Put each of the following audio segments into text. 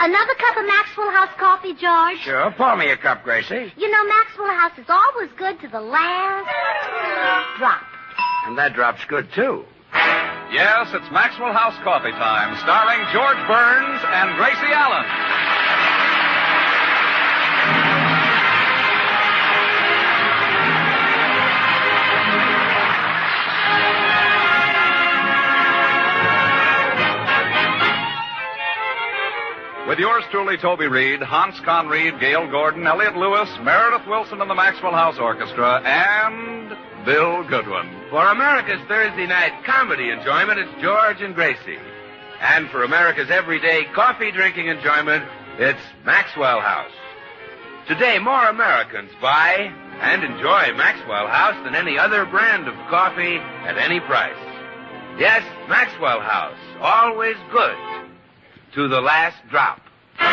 Another cup of Maxwell House coffee, George? Sure. Pour me a cup, Gracie. You know, Maxwell House is always good to the last drop. And that drop's good, too. Yes, it's Maxwell House Coffee Time, starring George Burns and Gracie Allen. With yours truly, Toby Reed, Hans Conried, Gail Gordon, Elliot Lewis, Meredith Wilson and the Maxwell House Orchestra, and Bill Goodwin. For America's Thursday night comedy enjoyment, it's George and Gracie. And for America's everyday coffee-drinking enjoyment, it's Maxwell House. Today, more Americans buy and enjoy Maxwell House than any other brand of coffee at any price. Yes, Maxwell House, always good to the last drop.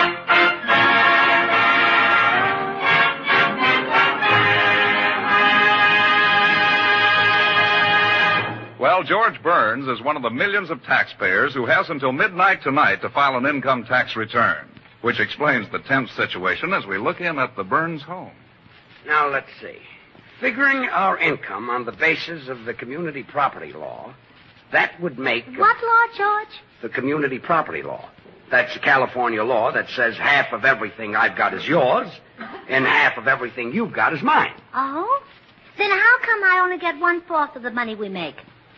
Well, George Burns is one of the millions of taxpayers who has until midnight tonight to file an income tax return, which explains the tense situation as we look in at the Burns home. Now, let's see. Figuring our income on the basis of the community property law, that would make... What law, George? The community property law. That's a California law that says half of everything I've got is yours, and half of everything you've got is mine. Oh? Then how come I only get 1/4 of the money we make?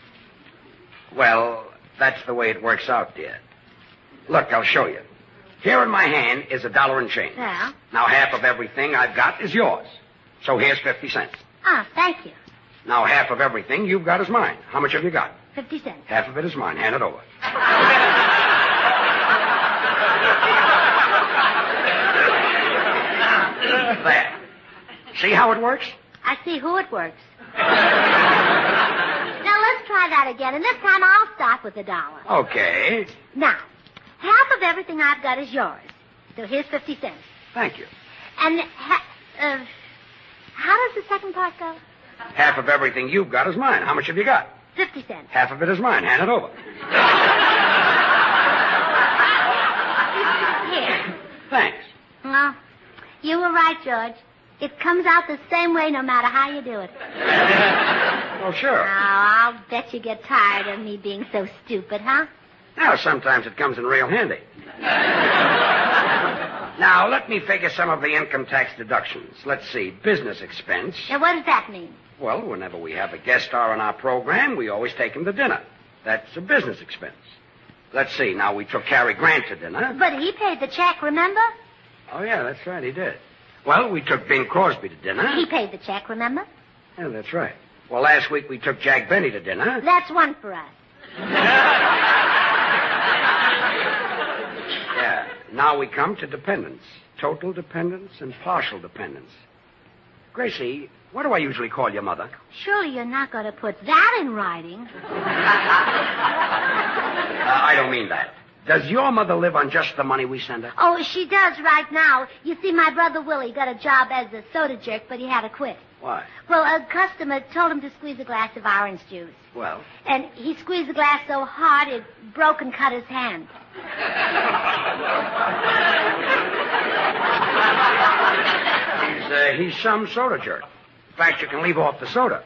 Well, that's the way it works out, dear. Look, I'll show you. Here in my hand is $1 and change. Yeah? Now, half of everything I've got is yours. So here's 50 cents. Ah, thank you. Now, half of everything you've got is mine. How much have you got? 50 cents. Half of it is mine. Hand it over. There. See how it works? I see who it works. Now, let's try that again, and this time I'll start with $1. Okay. Now, half of everything I've got is yours. So here's 50 cents. Thank you. And how does the second part go? Half of everything you've got is mine. How much have you got? 50 cents. Half of it is mine. Hand it over. Here. Thanks. Well, you were right, George. It comes out the same way no matter how you do it. Oh, sure. Now, I'll bet you get tired of me being so stupid, huh? Now, sometimes it comes in real handy. Now, let me figure some of the income tax deductions. Let's see. Business expense. Now, what does that mean? Well, whenever we have a guest star on our program, we always take him to dinner. That's a business expense. Let's see. Now, we took Cary Grant to dinner. But he paid the check, remember? Oh, yeah, that's right. He did. Well, we took Bing Crosby to dinner. He paid the check, remember? Yeah, that's right. Well, last week we took Jack Benny to dinner. That's one for us. Yeah. Now we come to dependents. Total dependents and partial dependents. Gracie, what do I usually call your mother? Surely you're not going to put that in writing. I don't mean that. Does your mother live on just the money we send her? Oh, she does right now. You see, my brother Willie got a job as a soda jerk, but he had to quit. Why? Well, a customer told him to squeeze a glass of orange juice. Well? And he squeezed the glass so hard it broke and cut his hand. He's some soda jerk. In fact, you can leave off the soda.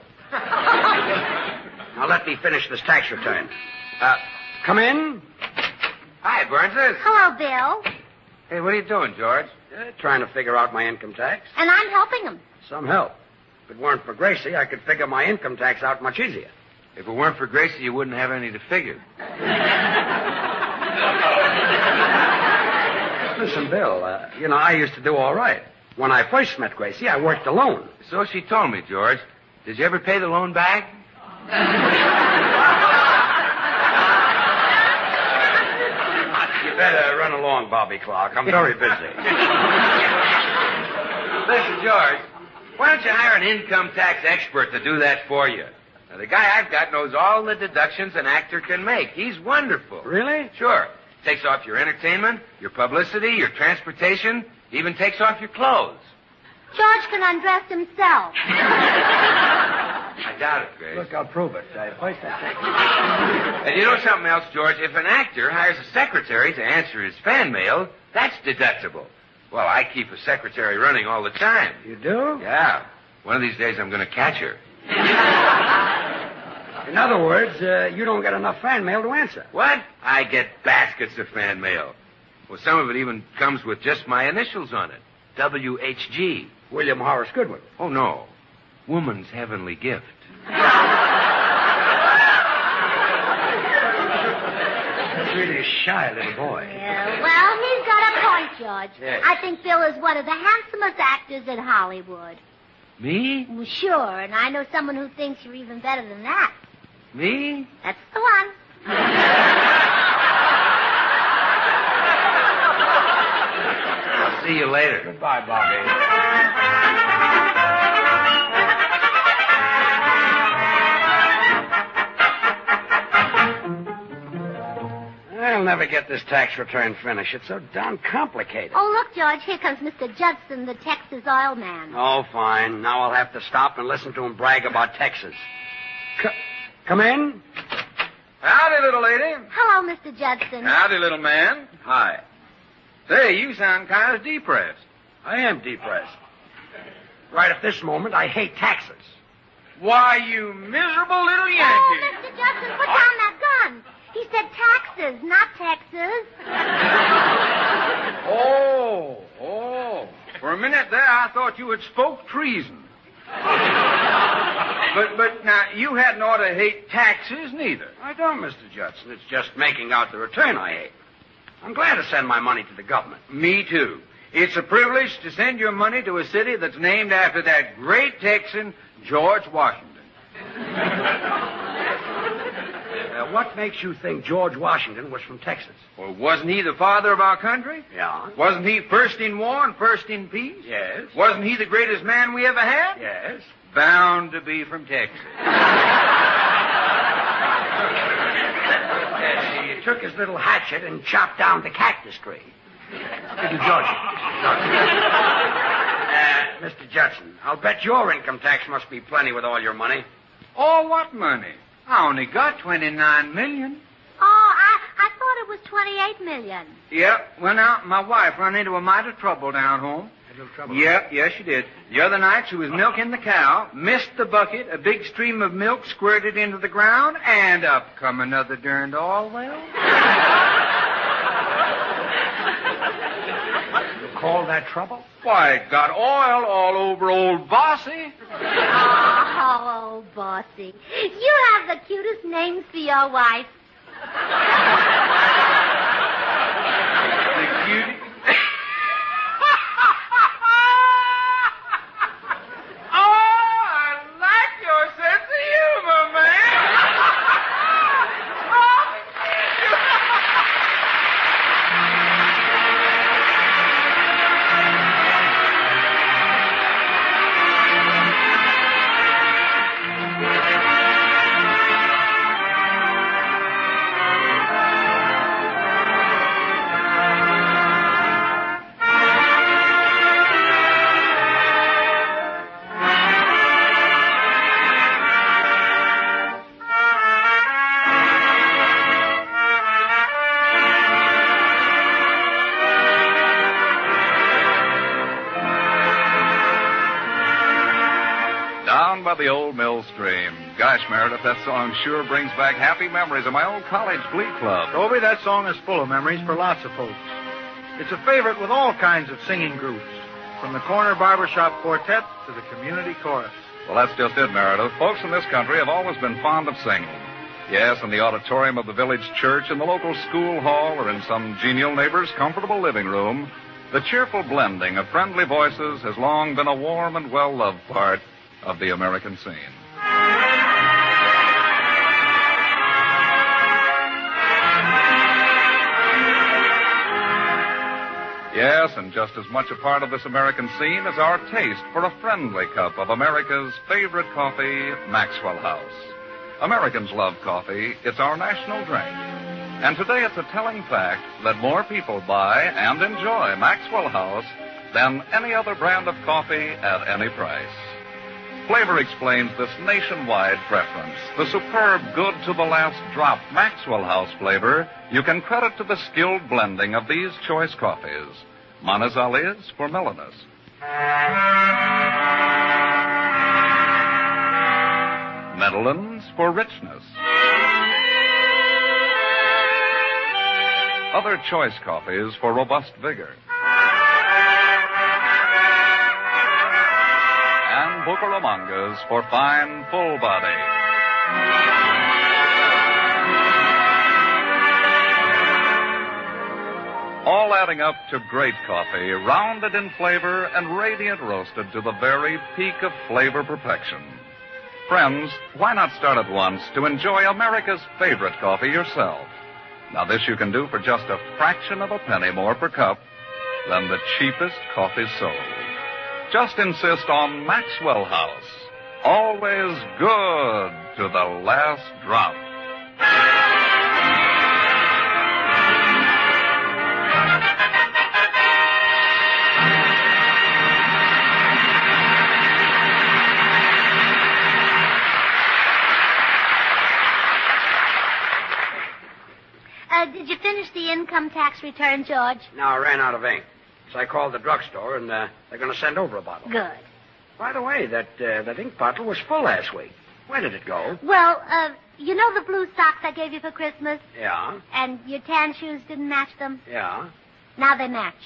Now, let me finish this tax return. Come in. Hi, Burnses. Hello, Bill. Hey, what are you doing, George? Trying to figure out my income tax. And I'm helping him. Some help. If it weren't for Gracie, I could figure my income tax out much easier. If it weren't for Gracie, you wouldn't have any to figure. Listen, Bill, I used to do all right. When I first met Gracie, I worked alone. So she told me, George. Did you ever pay the loan back? You better run along, Bobby Clark. I'm very busy. Listen, George, why don't you hire an income tax expert to do that for you? Now, the guy I've got knows all the deductions an actor can make. He's wonderful. Really? Sure. Takes off your entertainment, your publicity, your transportation, even takes off your clothes. George can undress himself. I doubt it, Grace. Look, I'll prove it. First I take... And you know something else, George? If an actor hires a secretary to answer his fan mail, that's deductible. Well, I keep a secretary running all the time. You do? Yeah. One of these days I'm going to catch her. In other words, you don't get enough fan mail to answer. What? I get baskets of fan mail. Well, some of it even comes with just my initials on it. WHG. William Horace Goodwin. Oh, no. Woman's Heavenly Gift. That's really a shy little boy. Yeah, well, he's got a point, George. Yes. I think Bill is one of the handsomest actors in Hollywood. Me? Well, sure, and I know someone who thinks you're even better than that. Me? That's the one. I'll see you later. Goodbye, Bobby. I'll never get this tax return finished. It's so darn complicated. Oh, look, George, here comes Mr. Judson, the Texas oil man. Oh, fine. Now I'll have to stop and listen to him brag about Texas. Come in. Howdy, little lady. Hello, Mr. Judson. Howdy, little man. Hi. Say, you sound kind of depressed. I am depressed. Right at this moment, I hate taxes. Why, you miserable little Yankee. Oh, Mr. Judson, put down that gun. He said taxes, not Texas. Oh. For a minute there, I thought you had spoke treason. But now, you hadn't ought to hate taxes, neither. I don't, Mr. Judson. It's just making out the return I hate. I'm glad to send my money to the government. Me, too. It's a privilege to send your money to a city that's named after that great Texan, George Washington. What makes you think George Washington was from Texas? Well, wasn't he the father of our country? Yeah. Wasn't he first in war and first in peace? Yes. Wasn't he the greatest man we ever had? Yes. Bound to be from Texas. Yes, he took his little hatchet and chopped down the cactus tree. Little Georgie. Mr. Judson, I'll bet your income tax must be plenty with all your money. Oh, what money? I only got $29 million. Oh, I thought it was $28 million. Yep. Well, now, my wife run into a mite of trouble down home. A little trouble? Yep, yes, she did. The other night, she was milking the cow, missed the bucket, a big stream of milk squirted into the ground, and up come another darned oil well. You call that trouble? Why, it got oil all over old Bossy. Oh, Bossy. You have the cutest names for your wife. The cutie. By the old mill stream. Gosh, Meredith, that song sure brings back happy memories of my old college glee club. Toby, that song is full of memories for lots of folks. It's a favorite with all kinds of singing groups, from the corner barbershop quartet to the community chorus. Well, that's just it, Meredith. Folks in this country have always been fond of singing. Yes, in the auditorium of the village church, in the local school hall, or in some genial neighbor's comfortable living room, the cheerful blending of friendly voices has long been a warm and well-loved part of the American scene. Yes, and just as much a part of this American scene is our taste for a friendly cup of America's favorite coffee, Maxwell House. Americans love coffee. It's our national drink. And today it's a telling fact that more people buy and enjoy Maxwell House than any other brand of coffee at any price. Flavor explains this nationwide preference. The superb good to the last drop Maxwell House flavor you can credit to the skilled blending of these choice coffees. Manizales for mellowness. Medellins for richness. Other choice coffees for robust vigor. And Bucaramangas for fine, full body. All adding up to great coffee, rounded in flavor and radiant roasted to the very peak of flavor perfection. Friends, why not start at once to enjoy America's favorite coffee yourself? Now, this you can do for just a fraction of a penny more per cup than the cheapest coffee sold. Just insist on Maxwell House. Always good to the last drop. Did you finish the income tax return, George? No, I ran out of ink. So I called the drugstore, and they're going to send over a bottle. Good. By the way, that ink bottle was full last week. Where did it go? Well, you know the blue socks I gave you for Christmas? Yeah. And your tan shoes didn't match them? Yeah. Now they match.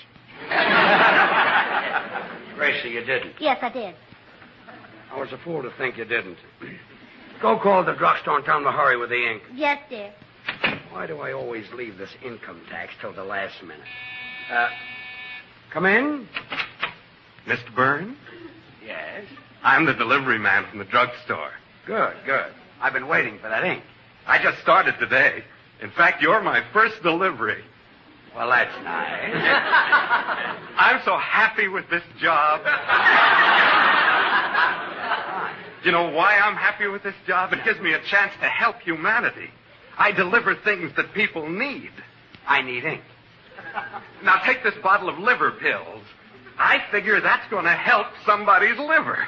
Gracie, you didn't. Yes, I did. I was a fool to think you didn't. Go call the drugstore and tell them to hurry with the ink. Yes, dear. Why do I always leave this income tax till the last minute? Come in. Mr. Byrne? Yes. I'm the delivery man from the drugstore. Good, good. I've been waiting for that ink. I just started today. In fact, you're my first delivery. Well, that's nice. I'm so happy with this job. You know why I'm happy with this job? It gives me a chance to help humanity. I deliver things that people need. I need ink. Now take this bottle of liver pills. I figure that's going to help somebody's liver.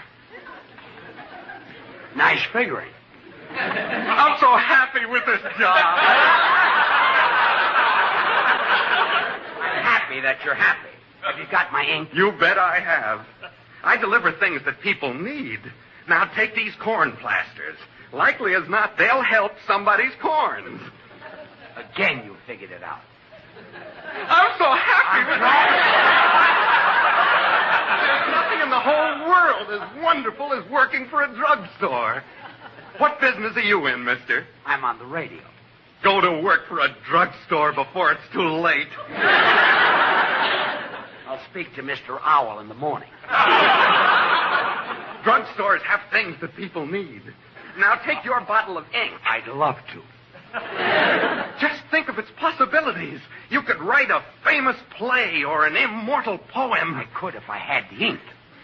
Nice figuring. I'm so happy with this job. I'm happy that you're happy. Have you got my ink? You bet I have. I deliver things that people need. Now take these corn plasters. Likely as not, they'll help somebody's corns. Again, you figured it out. I'm so happy with There's nothing in the whole world as wonderful as working for a drugstore. What business are you in, mister? I'm on the radio. Go to work for a drugstore before it's too late. I'll speak to Mr. Owl in the morning. Drugstores have things that people need. Now take your bottle of ink. I'd love to. Just think of its possibilities. You could write a famous play or an immortal poem. I could if I had the ink.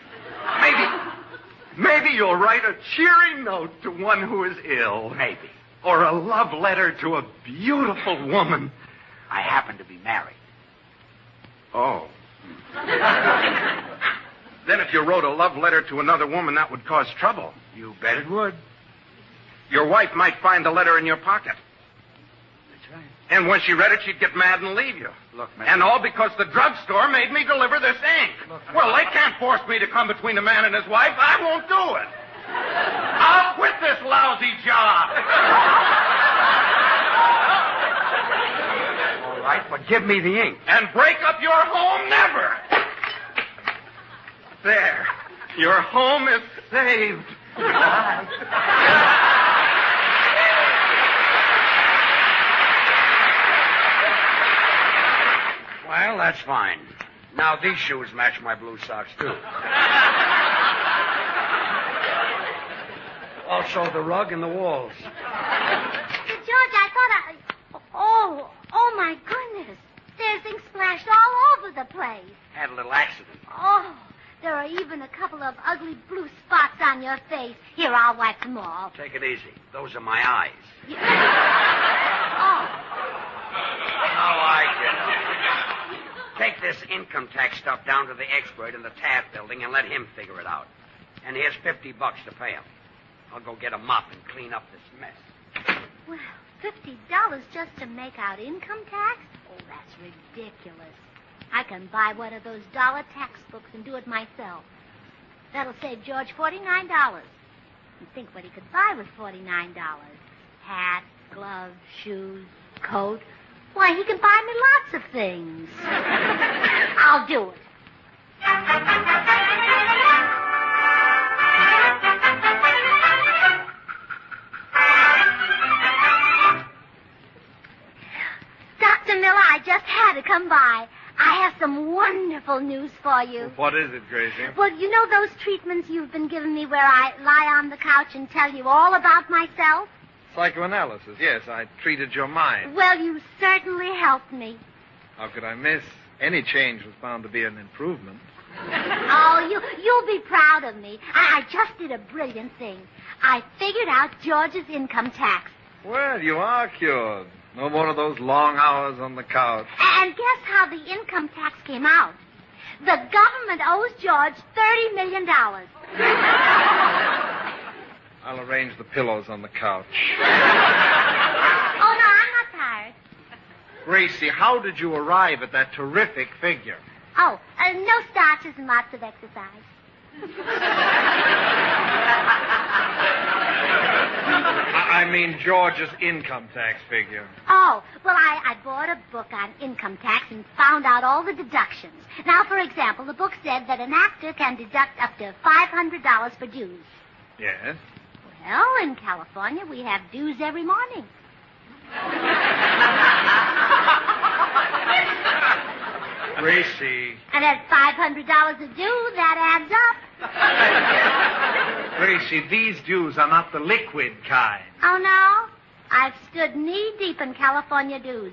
Maybe you'll write a cheery note to one who is ill. Maybe. Or a love letter to a beautiful woman. I happen to be married. Oh. Then if you wrote a love letter to another woman, that would cause trouble. You bet it would. Your wife might find the letter in your pocket. That's right. And when she read it, she'd get mad and leave you. Look, man. And all because the drugstore made me deliver this ink. Look, well, they can't force me to come between a man and his wife. I won't do it. I'll quit this lousy job. All right, but give me the ink. And break up your home never. There. Your home is saved. Well, that's fine. Now these shoes match my blue socks, too. Also the rug and the walls. George, I thought Oh, my goodness. There's ink splashed all over the place. Had a little accident. Oh, there are even a couple of ugly blue spots on your face. Here, I'll wipe them off. Take it easy. Those are my eyes. Oh. Oh, I get it. Take this income tax stuff down to the expert in the Taft building and let him figure it out. And here's $50 to pay him. I'll go get a mop and clean up this mess. Well, $50 just to make out income tax? Oh, that's ridiculous. I can buy one of those dollar tax books and do it myself. That'll save George $49. And think what he could buy with $49. Hat, gloves, shoes, coat. Why, he can buy me lots of things. I'll do it. Dr. Miller, I just had to come by. I have some wonderful news for you. What is it, Gracie? Well, you know those treatments you've been giving me where I lie on the couch and tell you all about myself? Psychoanalysis, yes. I treated your mind. Well, you certainly helped me. How could I miss? Any change was bound to be an improvement. Oh, you'll be proud of me. I just did a brilliant thing. I figured out George's income tax. Well, you are cured. No more of those long hours on the couch. And guess how the income tax came out? The government owes George $30 million. I'll arrange the pillows on the couch. Oh, no, I'm not tired. Gracie, how did you arrive at that terrific figure? Oh, no starches and lots of exercise. I mean George's income tax figure. Oh, well, I bought a book on income tax and found out all the deductions. Now, for example, the book said that an actor can deduct up to $500 for dues. Yes? Well, in California, we have dues every morning. Gracie. And at $500 a due, that adds up. Gracie, these dues are not the liquid kind. Oh, no? I've stood knee-deep in California dues.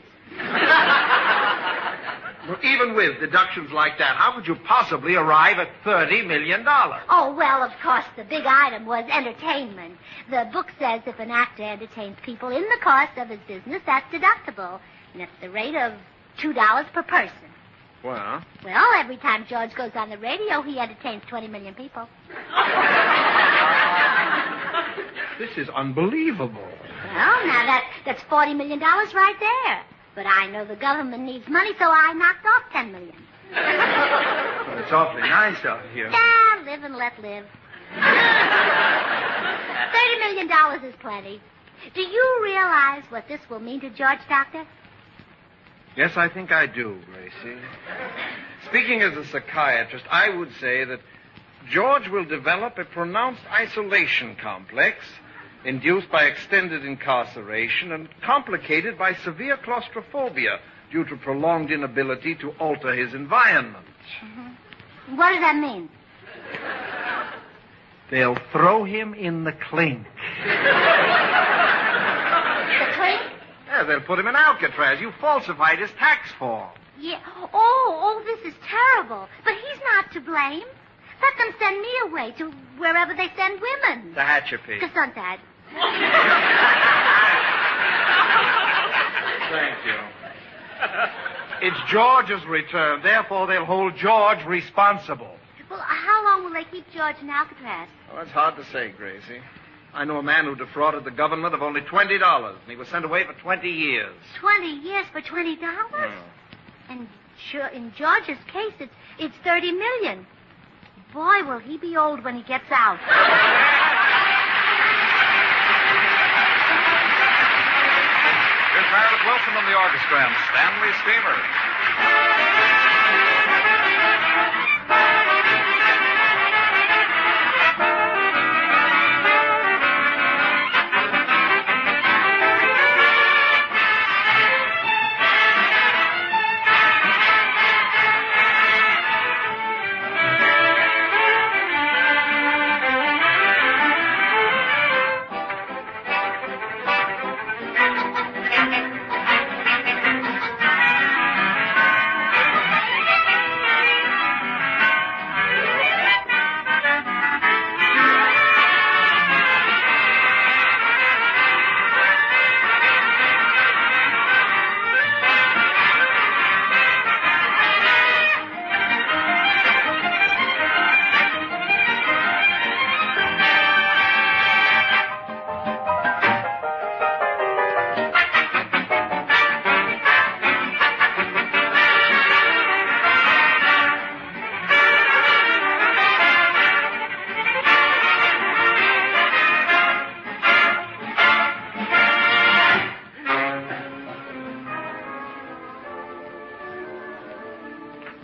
Well, even with deductions like that, how could you possibly arrive at $30 million? Oh, well, of course, the big item was entertainment. The book says if an actor entertains people in the course of his business, that's deductible. And it's the rate of $2 per person. Well? Well, every time George goes on the radio, he entertains 20 million people. This is unbelievable. Well, now that's $40 million right there. But I know the government needs money, so I knocked off $10 million. Well, it's awfully nice out here. Yeah, live and let live. $30 million is plenty. Do you realize what this will mean to George, Doctor? Yes, I think I do, Gracie. Speaking as a psychiatrist, I would say that George will develop a pronounced isolation complex induced by extended incarceration and complicated by severe claustrophobia due to prolonged inability to alter his environment. Mm-hmm. What does that mean? They'll throw him in the clink. The clink? Yeah, they'll put him in Alcatraz. You falsified his tax form. Yeah. Oh, this is terrible. But he's not to blame. Let them send me away to wherever they send women. The Hatchapi. Gesundheit. Thank you. It's George's return. Therefore, they'll hold George responsible. Well, how long will they keep George in Alcatraz? Oh, it's hard to say, Gracie. I know a man who defrauded the government of only $20, and he was sent away for 20 years. 20 years for $20? And in George's case, it's $30 million. Boy, will he be old when he gets out. Here's Meredith Wilson and the orchestra and Stanley Steamer.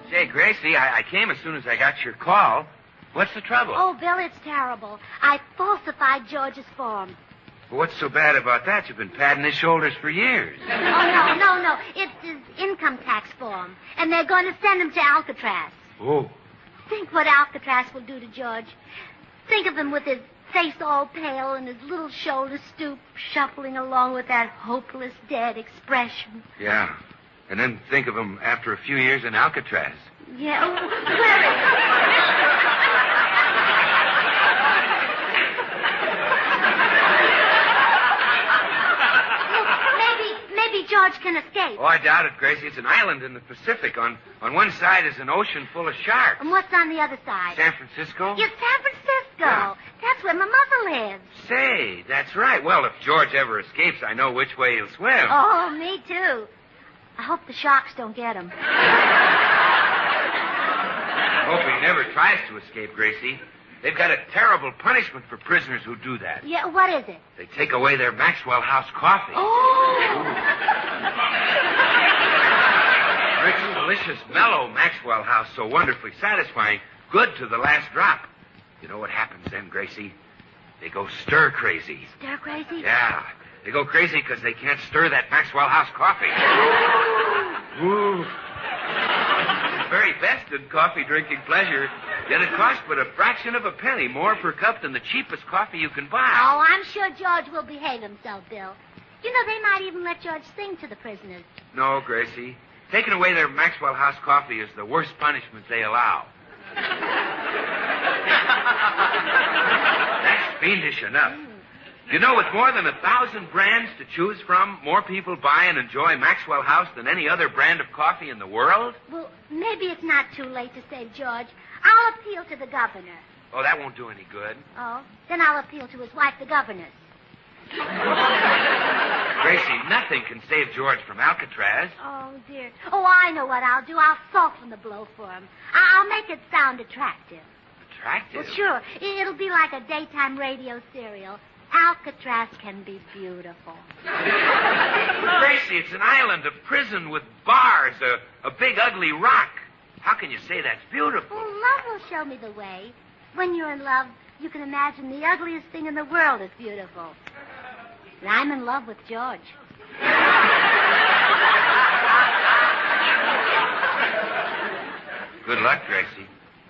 Say, Gracie, I came as soon as I got your call. What's the trouble? Oh, Bill, it's terrible. I falsified George's form. Well, what's so bad about that? You've been patting his shoulders for years. Oh, no. It's his income tax form. And they're going to send him to Alcatraz. Oh. Think what Alcatraz will do to George. Think of him with his face all pale and his little shoulders stooped, shuffling along with that hopeless, dead expression. Yeah. And then think of him after a few years in Alcatraz. Yeah. Well, maybe George can escape. Oh, I doubt it, Gracie. It's an island in the Pacific. On one side is an ocean full of sharks. And what's on the other side? San Francisco? Yes, San Francisco. Yeah. That's where my mother lives. Say, that's right. Well, if George ever escapes, I know which way he'll swim. Oh, me too. I hope the sharks don't get him. I hope he never tries to escape, Gracie. They've got a terrible punishment for prisoners who do that. Yeah, what is it? They take away their Maxwell House coffee. Oh! Rich, delicious, mellow Maxwell House, so wonderfully satisfying, good to the last drop. You know what happens then, Gracie? They go stir crazy. Stir crazy? Yeah. They go crazy because they can't stir that Maxwell House coffee. Ooh. It's the very best in coffee drinking pleasure. Yet it costs but a fraction of a penny more per cup than the cheapest coffee you can buy. Oh, I'm sure George will behave himself, Bill. You know, they might even let George sing to the prisoners. No, Gracie. Taking away their Maxwell House coffee is the worst punishment they allow. That's fiendish enough. You know, with more than 1,000 brands to choose from, more people buy and enjoy Maxwell House than any other brand of coffee in the world? Well, maybe it's not too late to save George. I'll appeal to the governor. Oh, that won't do any good. Oh? Then I'll appeal to his wife, the governess. Gracie, nothing can save George from Alcatraz. Oh, dear. Oh, I know what I'll do. I'll soften the blow for him. I'll make it sound attractive. Attractive? Well, sure. It'll be like a daytime radio serial. Alcatraz can be beautiful. Gracie, it's an island, a prison with bars, a big ugly rock. How can you say that's beautiful? Well, love will show me the way. When you're in love, you can imagine the ugliest thing in the world is beautiful. And I'm in love with George. Good luck, Gracie.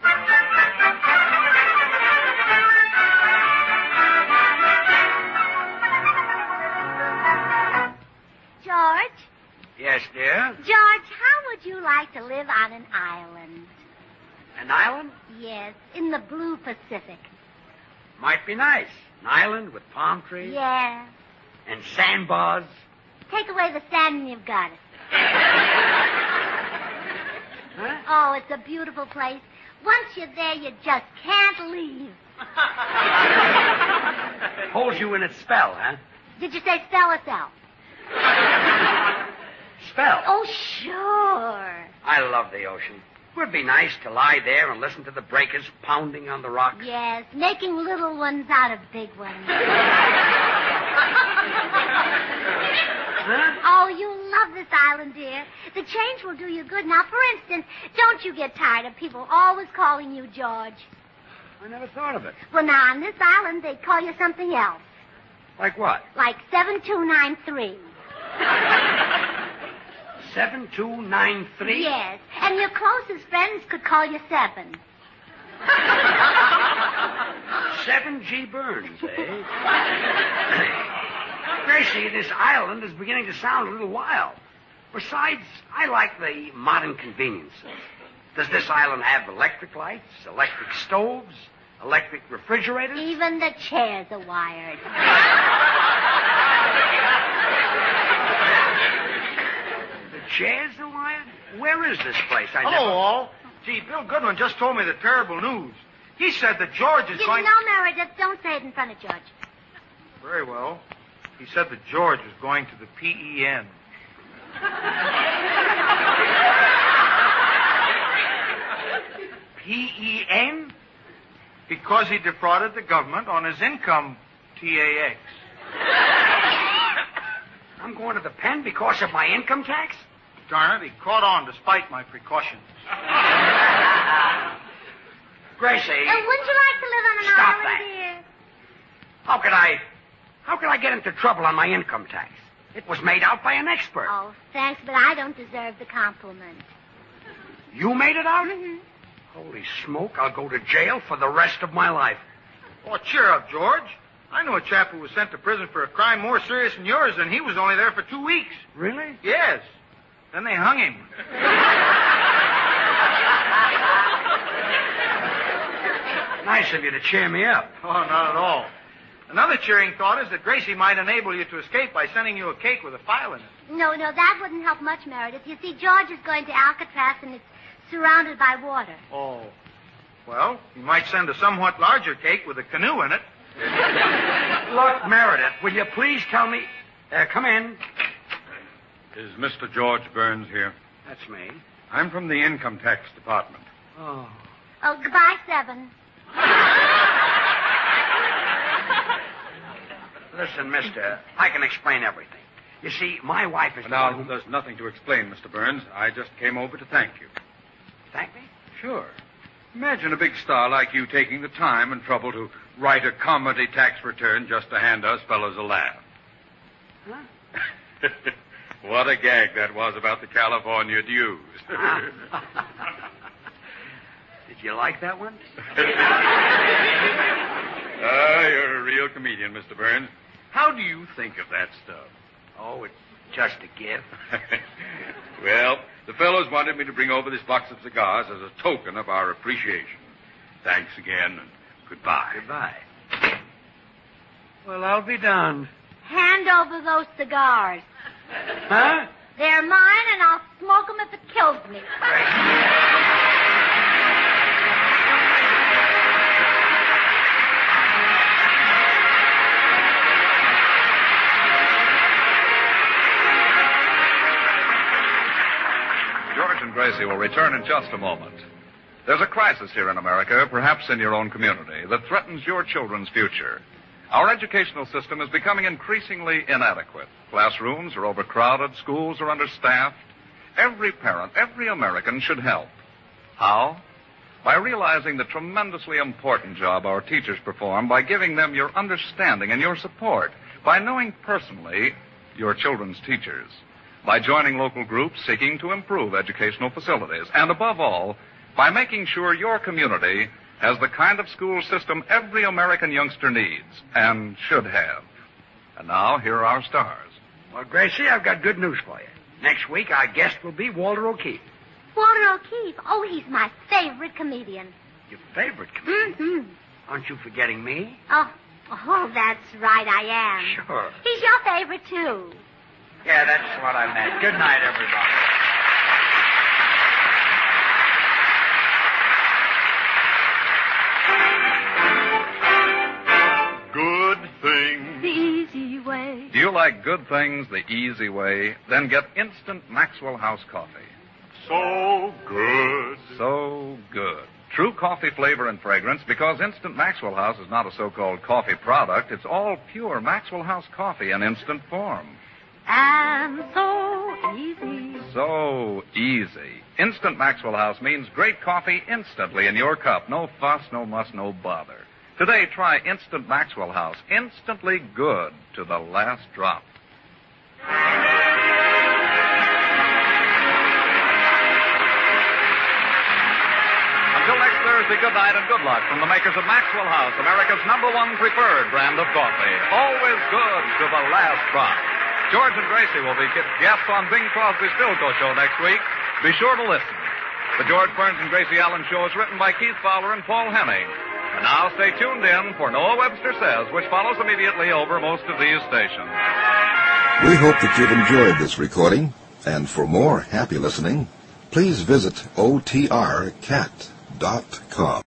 George? Yes, dear? George, how would you like to live on an island? An island? Yes, in the blue Pacific. Might be nice. An island with palm trees. Yeah. And sandbars. Take away the sand and you've got it. Huh? Oh, it's a beautiful place. Once you're there, you just can't leave. Holds you in its spell, huh? Did you say spell or sell? Spell. Oh, sure. I love the ocean. It would be nice to lie there and listen to the breakers pounding on the rocks. Yes, making little ones out of big ones. Huh? Oh, you love this island, dear. The change will do you good. Now, for instance, don't you get tired of people always calling you George? I never thought of it. Well, now, on this island, they call you something else. Like what? Like 7293. 7293? Yes, and your closest friends could call you 7. 7G Burns, eh? Gracie, this island is beginning to sound a little wild. Besides, I like the modern conveniences. Does this island have electric lights, electric stoves, electric refrigerators? Even the chairs are wired. The chairs are wired? Where is this place? Hello, all. Gee, Bill Goodman just told me the terrible news. He said that George is going... No, Meredith, don't say it in front of George. Very well. He said that George was going to the PEN. PEN? Because he defrauded the government on his income TAX. I'm going to the pen because of my income tax? Darn it, he caught on despite my precautions. Gracie. Wouldn't you like to live on an Stop island, that. dear? How could I get into trouble on my income tax? It was made out by an expert. Oh, thanks, but I don't deserve the compliment. You made it out? Holy smoke, I'll go to jail for the rest of my life. Oh, cheer up, George. I knew a chap who was sent to prison for a crime more serious than yours, and he was only there for 2 weeks. Really? Yes. Then they hung him. Nice of you to cheer me up. Oh, not at all. Another cheering thought is that Gracie might enable you to escape by sending you a cake with a file in it. No, that wouldn't help much, Meredith. You see, George is going to Alcatraz, and it's surrounded by water. Oh. Well, you might send a somewhat larger cake with a canoe in it. Look, Meredith, will you please tell me... come in. Is Mr. George Burns here? That's me. I'm from the Income Tax Department. Oh. Oh, goodbye, Seven. Listen, mister, I can explain everything. You see, my wife is... Now, there's nothing to explain, Mr. Burns. I just came over to thank you. Thank me? Sure. Imagine a big star like you taking the time and trouble to write a comedy tax return just to hand us fellows a laugh. Huh? What a gag that was about the California dues. Did you like that one? You're a real comedian, Mr. Burns. How do you think of that stuff? Oh, it's just a gift. Well, the fellows wanted me to bring over this box of cigars as a token of our appreciation. Thanks again, and goodbye. Goodbye. Well, I'll be darned. Hand over those cigars. Huh? They're mine, and I'll smoke them if it kills me. George and Gracie will return in just a moment. There's a crisis here in America, perhaps in your own community, that threatens your children's future. Our educational system is becoming increasingly inadequate. Classrooms are overcrowded, schools are understaffed. Every parent, every American should help. How? By realizing the tremendously important job our teachers perform, by giving them your understanding and your support, by knowing personally your children's teachers, by joining local groups seeking to improve educational facilities, and above all, by making sure your community has the kind of school system every American youngster needs and should have. And now, here are our stars. Well, Gracie, I've got good news for you. Next week, our guest will be Walter O'Keefe. Walter O'Keefe. Oh, he's my favorite comedian. Your favorite comedian? Mm-hmm. Aren't you forgetting me? Oh, that's right, I am. Sure. He's your favorite, too. Yeah, that's what I meant. Good night, everybody. Good things. The easy way. Do you like good things the easy way? Then get instant Maxwell House coffee. So good. So good. True coffee flavor and fragrance, because Instant Maxwell House is not a so-called coffee product. It's all pure Maxwell House coffee in instant form. And so easy. So easy. Instant Maxwell House means great coffee instantly in your cup. No fuss, no muss, no bother. Today, try Instant Maxwell House. Instantly good to the last drop. Until next Thursday, good night and good luck from the makers of Maxwell House, America's #1 preferred brand of coffee. Always good to the last drop. George and Gracie will be guests on Bing Crosby's Philco Show next week. Be sure to listen. The George Burns and Gracie Allen Show is written by Keith Fowler and Paul Hemming. And now stay tuned in for Noah Webster Says, which follows immediately over most of these stations. We hope that you've enjoyed this recording, and for more happy listening, please visit otrcat.com.